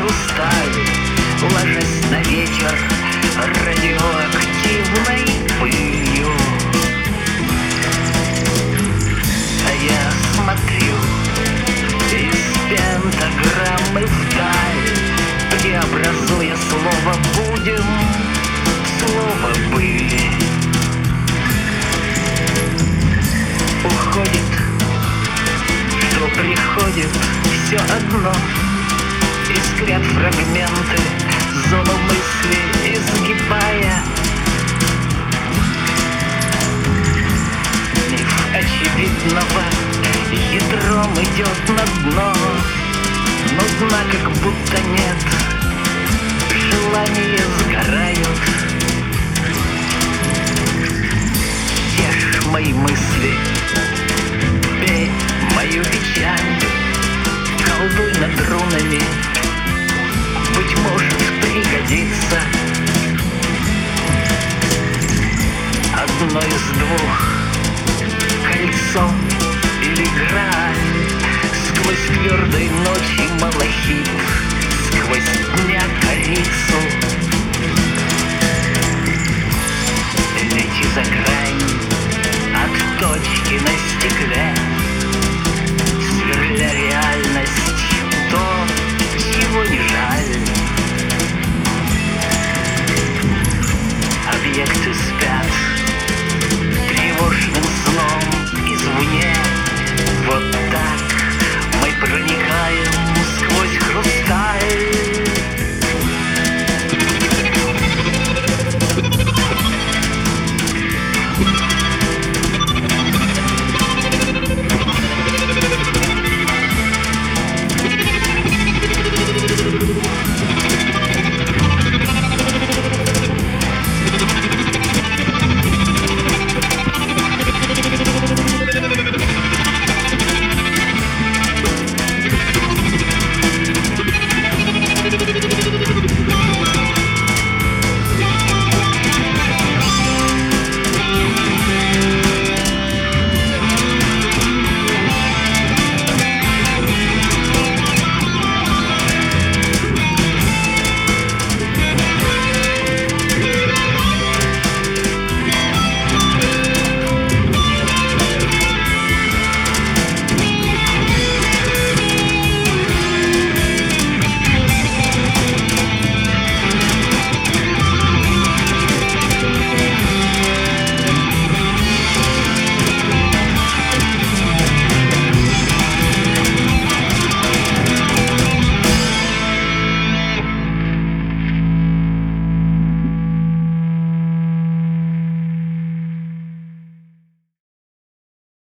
хрусталь, ложась на ветер радиоактивной пылью. А я смотрю из пентаграммы вдаль, преобразуя слово «будем» в слово «были». Уходит, что приходит, все одно. Искрят фрагменты, зону мысли изгибая. Миф очевидного ядром идет на дно, но дна как будто нет, желания сгорают. Ешь мои мысли, пей мою печаль, колдуй над рунами, быть может, пригодится. Одно из двух, кольцо или граль, сквозь твердой ночи малахит, сквозь дня корицу. Лети за грань от точки на стекле,